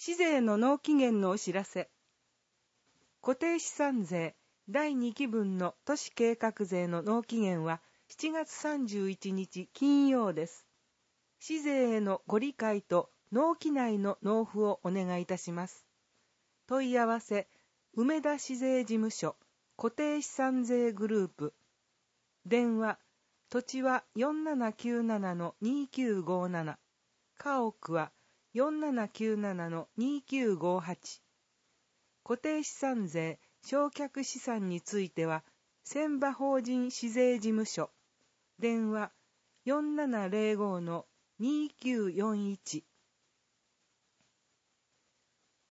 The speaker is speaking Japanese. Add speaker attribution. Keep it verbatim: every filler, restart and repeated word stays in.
Speaker 1: 市税の納期限のお知らせ。固定資産税だいにきぶんの都市計画税の納期限はしちがつさんじゅういちにち金曜です。市税へのご理解と納期内の納付をお願いいたします。問い合わせ、梅田市税事務所固定資産税グループ。電話、土地は よんななきゅうななのにきゅうごなな。家屋は よんななきゅうななのにきゅうごはち。固定資産税、償却資産については、船場法人市税事務所。電話、よんななぜろごのにきゅうよんいち。